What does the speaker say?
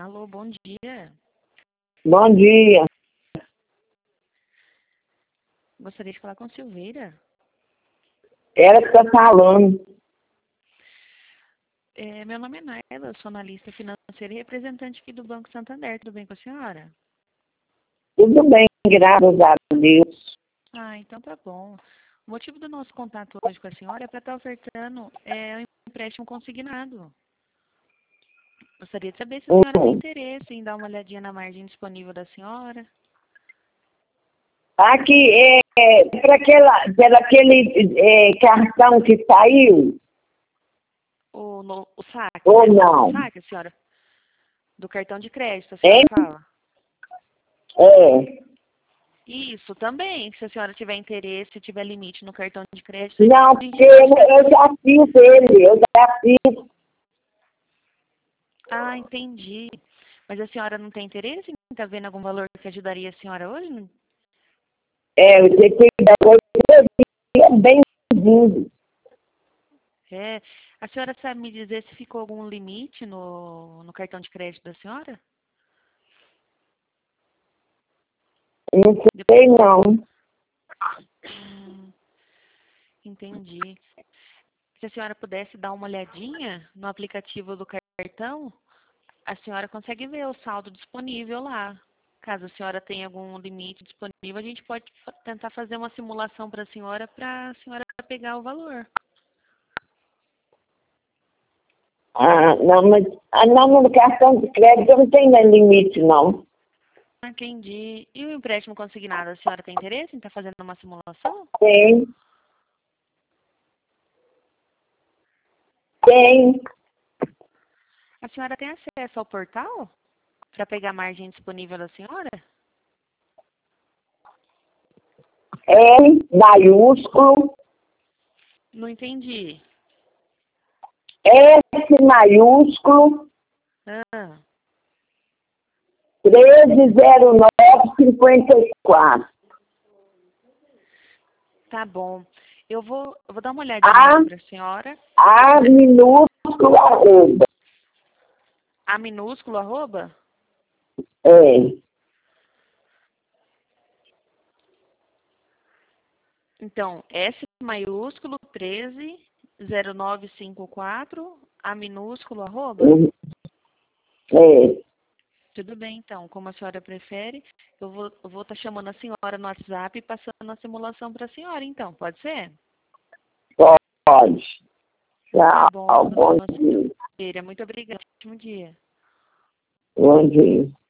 Alô, bom dia. Bom dia. Gostaria de falar com Silveira. Ela que está falando. Meu nome é Naila, sou analista financeira e representante aqui do Banco Santander. Tudo bem com a senhora? Tudo bem, graças a Deus. Ah, então tá bom. O motivo do nosso contato hoje com a senhora é para estar ofertando um empréstimo consignado. Gostaria de saber se a senhora tem interesse em dar uma olhadinha na margem disponível da senhora. Aqui para aquele cartão que saiu, O saque, ou né? não? O saque, a senhora, do cartão de crédito, a senhora Hein? fala? É. Isso, também. Se a senhora tiver interesse, tiver limite no cartão de crédito, Não, a gente porque pode... eu já fiz ele, eu já fiz. Ah, entendi. Mas a senhora não tem interesse em estar vendo algum valor que ajudaria a senhora hoje? O liquidador é bem-vindo. A senhora sabe me dizer se ficou algum limite no cartão de crédito da senhora? Não sei, não. Entendi. Se a senhora pudesse dar uma olhadinha no aplicativo do cartão, a senhora consegue ver o saldo disponível lá. Caso a senhora tenha algum limite disponível, a gente pode tentar fazer uma simulação para a senhora pegar o valor. Não, mas não, no cartão de crédito não tem limite, não. Entendi. E o empréstimo consignado, a senhora tem interesse em estar fazendo uma simulação? Tem. Tem. A senhora tem acesso ao portal para pegar a margem disponível da senhora? L maiúsculo, Não entendi. S maiúsculo, Ah, 130954. tá bom. Eu vou dar uma olhadinha aqui para a senhora. A minúsculo, arroba. A minúsculo, arroba? É. Então, S maiúsculo 130954, A minúsculo, arroba? É. Tudo bem, então. Como a senhora prefere, eu vou estar chamando a senhora no WhatsApp e passando a simulação para a senhora, então. Pode ser? Pode. Tá Tchau. bom, Bom dona dia. Silveira. Muito obrigada. Ótimo dia. Bom dia.